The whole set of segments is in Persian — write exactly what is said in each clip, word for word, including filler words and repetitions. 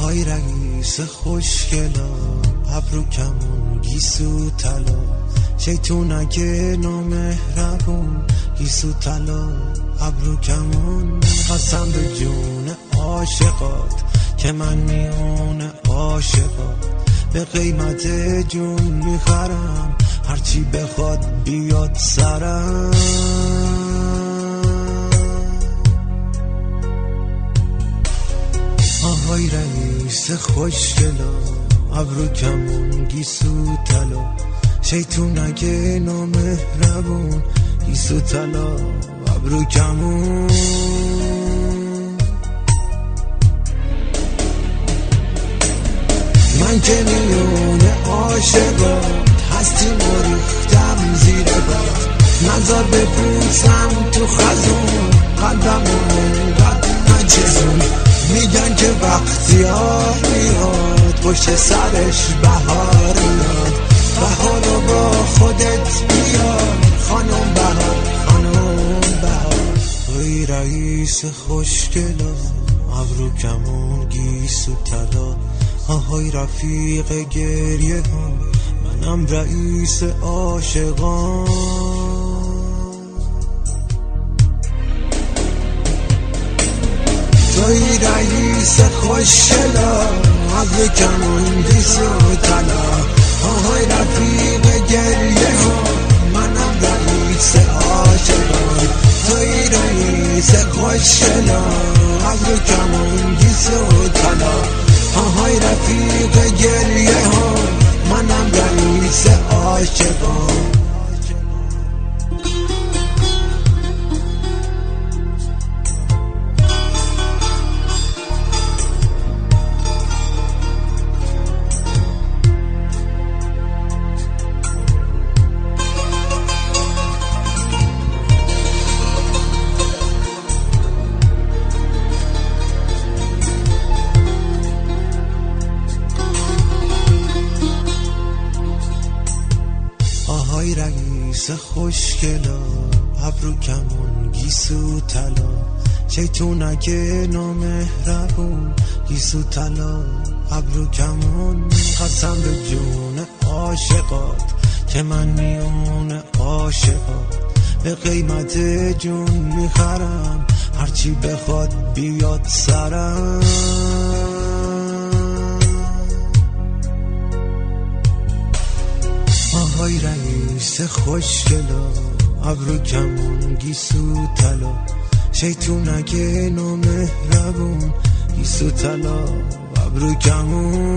آهای رئیس خوشگلا، ابرو کمون گیسو طلا، شیطون اگه نامهربون، گیسو طلا ابرو کمون. قسم به جون عاشقات که من میون عاشقات، به قیمت جون میخرم هرچی بخواد بیاد سرم. آهای رئیس خوشگلا، ابرو کمون گیسو طلا، شیطون اگه نامهربون، گیسو طلا ابرو کمون. من که میون عاشقات هستیم و ریختم زیر باد، نظر بپوسم تو خزون، قلبم اونقدر نچزون. میگن که وقتی ها میاد پشت سرش بهار میاد، بهار رو با خودت بیار خانم بهار، خانم بهار. وی رئیس خوشگلا، ابرو کمون گیسو طلا، آهای رفیق گریه ها، منم رئیس عاشقان. توی رئیس خوشگلا، ابرو کمون گیسو طلا، آهای رفیق گریه ها، منم رئیس عاشقان. توی رئیس خوشگلا، ابرو کمون گیسو طلا، آهای رفیق گریه ها، منم رئیس عاشقان. آهای رئیس خوشگلا، ابرو کمون گیسو طلا، شیطون اگه نامهربون، گیسو طلا ابرو کمون. قسم به جون عاشقات که من میون عاشقات، به قیمت جون میخرم هرچی بخواد بیاد سرم. آهای رئیس خوشگلا، ابرو کمون گیسو طلا، شیطون اگه نامهربون، گیسو طلا ابرو کمون.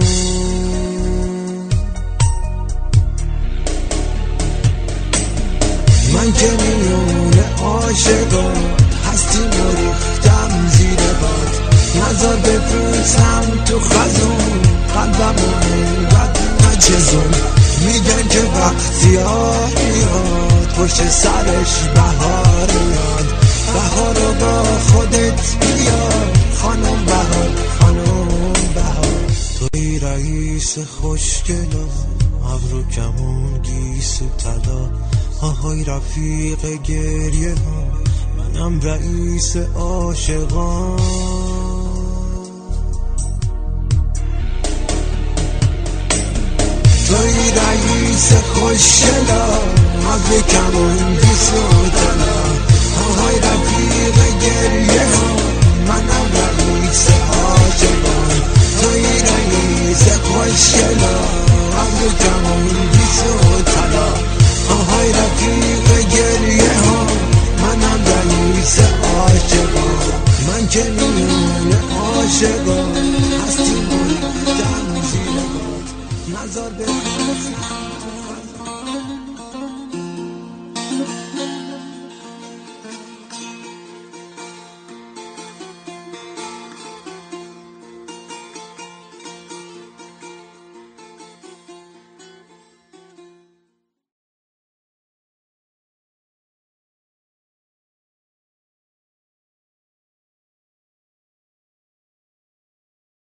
من که میون عاشقات هستیم و ریختم زیر باد، نظر بپوسم تو خزون، قلبم اونقدر نچزون. میگن که وقتی ها میاد پشت سرش بهار میاد، بهار رو با خودت بیار خانم بهار، خانم بهار. توی رئیس خوشگلا، ابرو کمون گیسو طلا، آهای رفیق گریه ها، منم رئیس عاشقان. توی رئیس خوشگلا، ابرو کمون گیسو طلا، آهای رفیق گریه ها، منم رئیس عاشقان. توی رئیس خوشگلا، ابرو کمون گیسو طلا، آهای رفیق گریه ها، منم رئیس عاشقان. من که میون عاشقان هستیم و ریختم زیر باد، نظر به